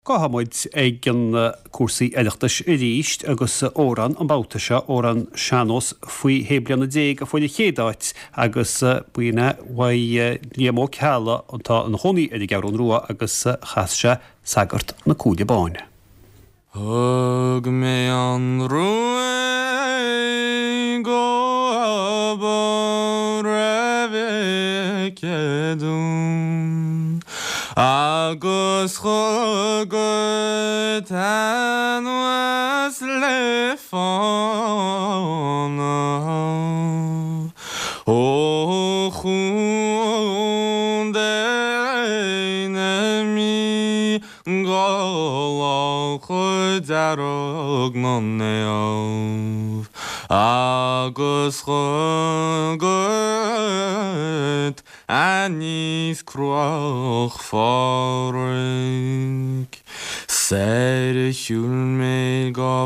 Gahamid ag an cuasaí eileachtais I ríist agus órán an bátaise ó an seanos faoi héblianna déag a foiile chéadáit agus buine líamó ceala antá an chonaí ag gearún rua agus chaise sagart na cúide báine. Thug mé an rua go raibh cedún agus chugad an was le fána ó chun déine gá chud arog na neamh agus chugad Anis croch fáric Ser siúl mé go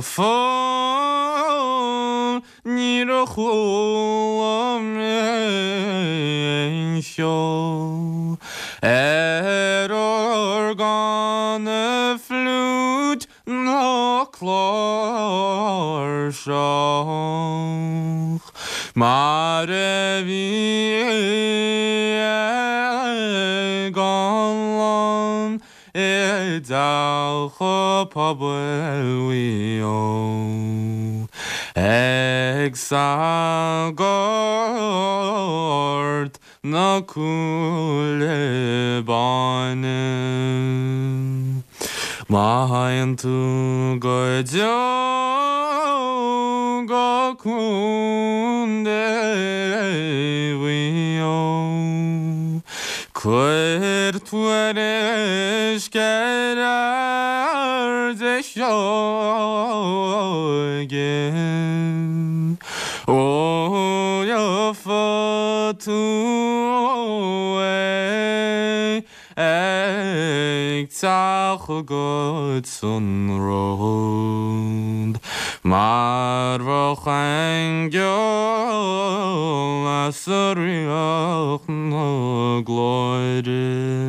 fáil Ní a chúla mé seo orgán flút ná chlár seach Mar bhí gan dalcha poblhuio ag sagart na cúile báine Mahain tú go deog go cúnde bhuio Cuir tú eis gerar de seogin ó jofa tú ag tacha god sunród Mar bhach angeol as a riach na glóide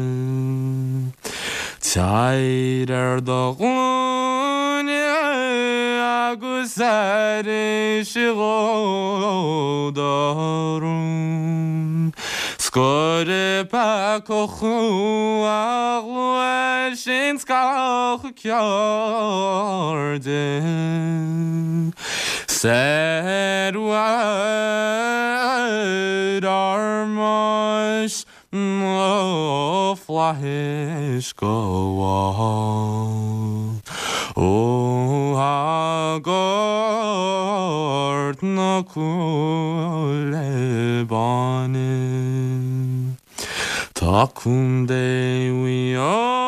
Taid do glúine agus siglódarún Score pak o chw a glwyd sy'n sgalch y ciordyn Serwyd ar moes no flahish go wall O hagort na cúile báine Tá cún déhui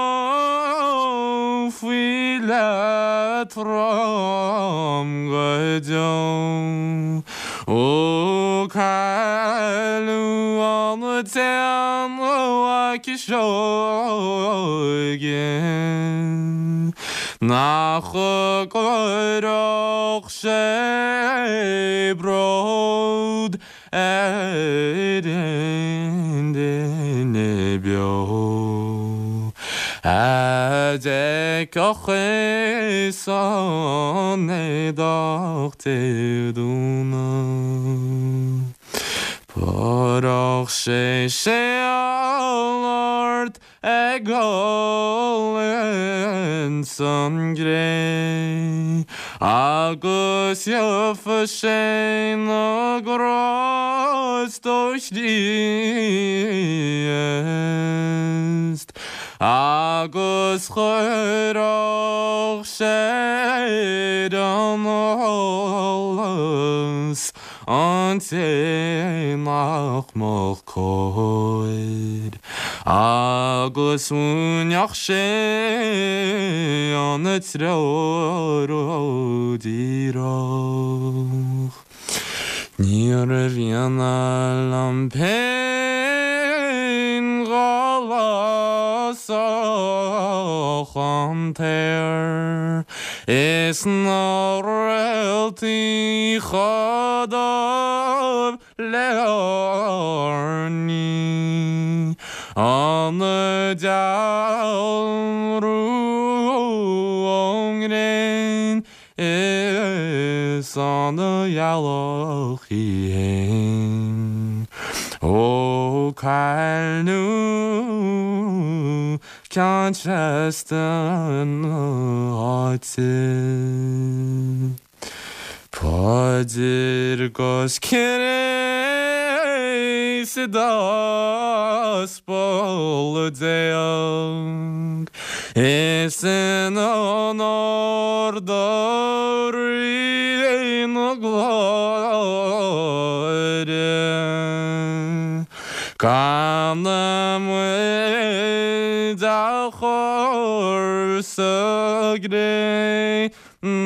ó fhui le trom go deom O cailú an y tean o ac I seogin Nach y gorach sé brod Edyn dyne bio Adeg och son edach tyduna Porach sé alart egolin son grey Agus jofa sé na gros dois diest Agus churach sé an olas An te nach moch coed Agus unach sé an y treo dirach Níor a bhíanal an pein galas an teir Is na realtí chadab learní an y dalrú is on the yellow hen. O cael nhw can chestan oedyn. Podir gos kere sidas bolodeang. Es en honor dori no gloria. Gamna mwe da chor sagre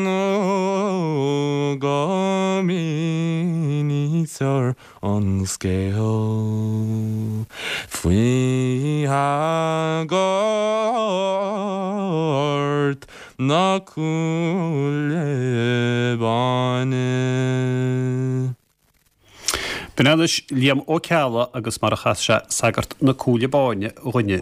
no gominitor on scale. Fui hagort na kulebane. B'nadis Liam Ó Cealla agus mar a chaise sagart na cúla báine ghine